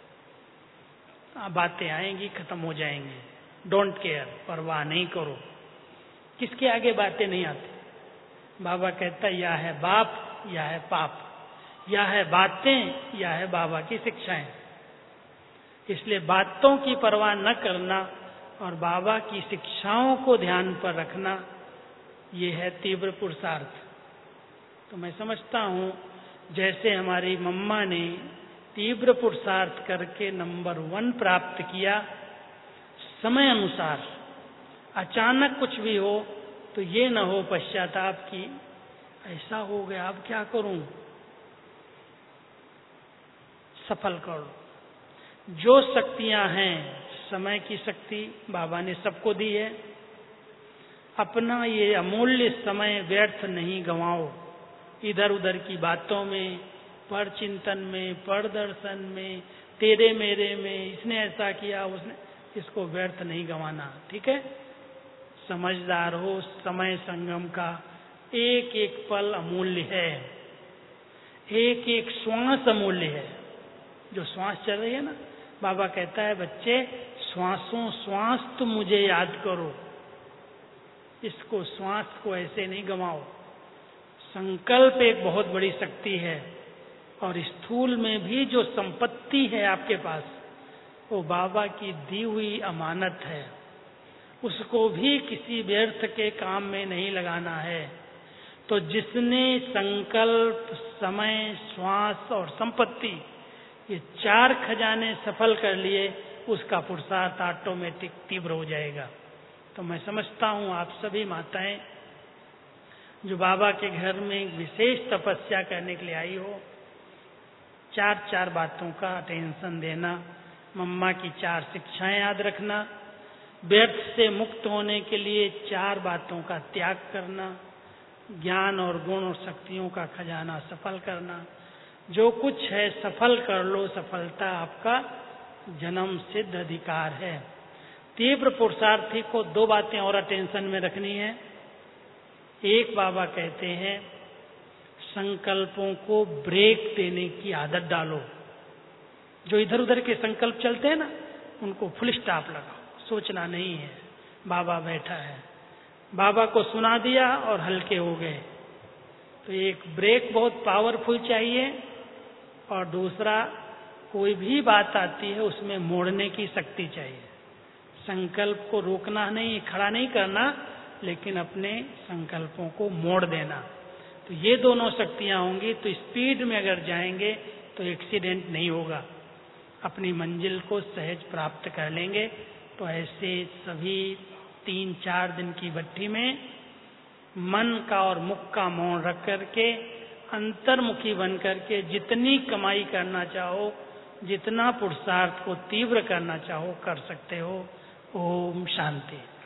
बातें आएंगी, खत्म हो जाएंगी, डोंट केयर, परवाह नहीं करो। किसके आगे बातें नहीं आती। बाबा कहता या है बाप या है पाप, या है बातें या है बाबा की शिक्षाएं। इसलिए बातों की परवाह न करना और बाबा की शिक्षाओं को ध्यान पर रखना, ये है तीव्र पुरुषार्थ। तो मैं समझता हूं जैसे हमारी मम्मा ने तीव्र पुरुषार्थ करके नंबर 1 प्राप्त किया, समय अनुसार अचानक कुछ भी हो तो ये न हो पश्चाताप की ऐसा हो गया, अब क्या करूं। सफल करो। जो शक्तियां हैं, समय की शक्ति बाबा ने सबको दी है, अपना ये अमूल्य समय व्यर्थ नहीं गंवाओ इधर उधर की बातों में, पर चिंतन में, पर दर्शन में, तेरे मेरे में, इसने ऐसा किया उसने, इसको व्यर्थ नहीं गंवाना। ठीक है, समझदार हो, समय संगम का एक एक पल अमूल्य है, एक एक श्वास अमूल्य है। जो श्वास चल रही है ना, बाबा कहता है बच्चे श्वासों श्वास तुम मुझे याद करो, इसको श्वास को ऐसे नहीं गंवाओ। संकल्प एक बहुत बड़ी शक्ति है, और स्थूल में भी जो संपत्ति है आपके पास, वो बाबा की दी हुई अमानत है, उसको भी किसी व्यर्थ के काम में नहीं लगाना है। तो जिसने संकल्प, समय, श्वास और संपत्ति, ये 4 खजाने सफल कर लिए, उसका पुरुषार्थ ऑटोमेटिक तीव्र हो जाएगा। तो मैं समझता हूं आप सभी माताएं जो बाबा के घर में विशेष तपस्या करने के लिए आई हो, 4 बातों का अटेंशन देना, मम्मा की 4 शिक्षाएं याद रखना, व्यर्थ से मुक्त होने के लिए 4 बातों का त्याग करना, ज्ञान और गुण और शक्तियों का खजाना सफल करना। जो कुछ है सफल कर लो, सफलता आपका जन्म सिद्ध अधिकार है। तीव्र पुरुषार्थी को 2 बातें और अटेंशन में रखनी है। एक, बाबा कहते हैं संकल्पों को ब्रेक देने की आदत डालो। जो इधर उधर के संकल्प चलते हैं ना, उनको फुल स्टॉप लगाओ, सोचना नहीं है, बाबा बैठा है, बाबा को सुना दिया और हल्के हो गए। तो एक ब्रेक बहुत पावरफुल चाहिए, और दूसरा कोई भी बात आती है उसमें मोड़ने की शक्ति चाहिए। संकल्प को रोकना नहीं, खड़ा नहीं करना, लेकिन अपने संकल्पों को मोड़ देना। तो ये दोनों शक्तियां होंगी तो स्पीड में अगर जाएंगे तो एक्सीडेंट नहीं होगा, अपनी मंजिल को सहज प्राप्त कर लेंगे। तो ऐसे सभी 3-4 दिन की भट्टी में मन का और मुख का मौन रख करके, अंतर्मुखी बन करके जितनी कमाई करना चाहो, जितना पुरुषार्थ को तीव्र करना चाहो कर सकते हो। ओम शांति।